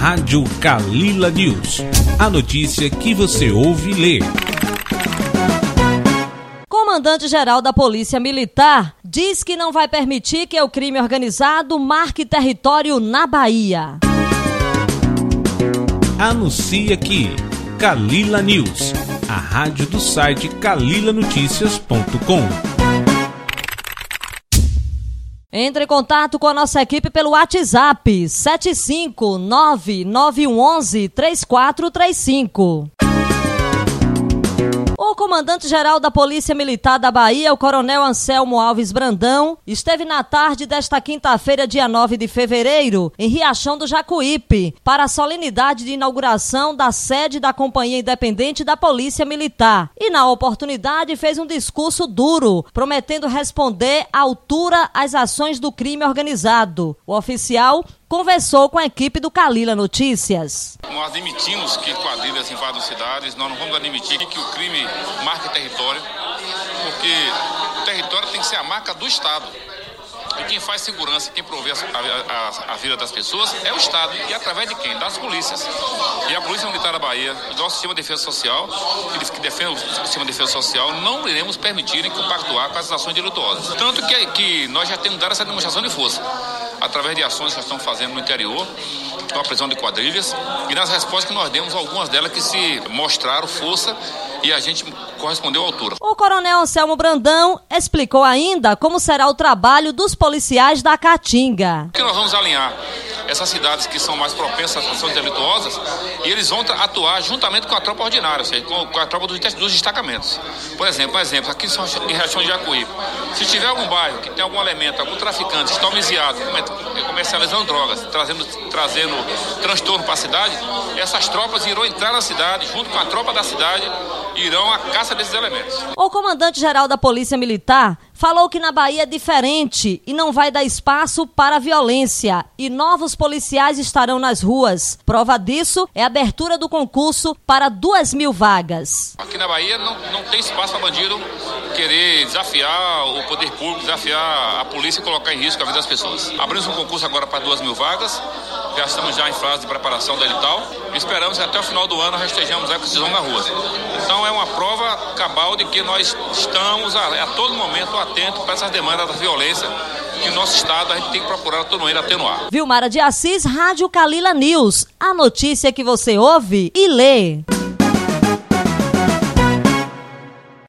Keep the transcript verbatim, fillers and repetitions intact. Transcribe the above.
Rádio Kalila News. A notícia que você ouve e lê. Comandante-geral da Polícia Militar diz que não vai permitir que o crime organizado marque território na Bahia. Anuncia aqui, Kalila News, a rádio do site kalila noticias ponto com. Entre em contato com a nossa equipe pelo WhatsApp sete cinco nove nove um um três quatro três cinco. O comandante-geral da Polícia Militar da Bahia, o coronel Anselmo Alves Brandão, esteve na tarde desta quinta-feira, dia nove de fevereiro, em Riachão do Jacuípe, para a solenidade de inauguração da sede da Companhia Independente da Polícia Militar. E, na oportunidade, fez um discurso duro, prometendo responder à altura às ações do crime organizado. O oficial conversou com a equipe do Kalila Notícias. Nós admitimos que quadrilhas invadam cidades, nós não vamos admitir que o crime marque território, porque o território tem que ser a marca do Estado. E quem faz segurança, quem provê a, a, a vida das pessoas é o Estado. E através de quem? Das polícias. E a Polícia Militar da Bahia, o nosso sistema de defesa social, que defende o sistema de defesa social, não iremos permitir compactuar com as ações delituosas. Tanto que, que nós já temos dado essa demonstração de força, através de ações que nós estamos fazendo no interior, com a prisão de quadrilhas, e nas respostas que nós demos, algumas delas que se mostraram força e a gente correspondeu à altura. O coronel Anselmo Brandão explicou ainda como será o trabalho dos policiais da Caatinga. Que nós vamos alinhar essas cidades que são mais propensas às ações delituosas e eles vão atuar juntamente com a tropa ordinária, ou seja, com a tropa dos destacamentos. Por exemplo, um exemplo, aqui em Riachão de Jacuípe, se tiver algum bairro que tem algum elemento, algum traficante está homiziado, comercializando drogas, trazendo, trazendo transtorno para a cidade, essas tropas irão entrar na cidade, junto com a tropa da cidade, irão à caça desses elementos. O comandante-geral da Polícia Militar falou que na Bahia é diferente e não vai dar espaço para a violência e novos policiais estarão nas ruas. Prova disso é a abertura do concurso para duas mil vagas. Aqui na Bahia não, não tem espaço para bandido querer desafiar o poder público, desafiar a polícia e colocar em risco a vida das pessoas. Abrimos um concurso agora para duas mil vagas, já estamos já em fase de preparação da edital e esperamos que até o final do ano nós estejamos aí com cisão na rua. Então é uma prova cabal de que nós estamos a, a todo momento atentos para essas demandas da violência que no nosso estado a gente tem que procurar a todo momento atenuar. Vilmara de Assis, Rádio Kalila News, a notícia que você ouve e lê.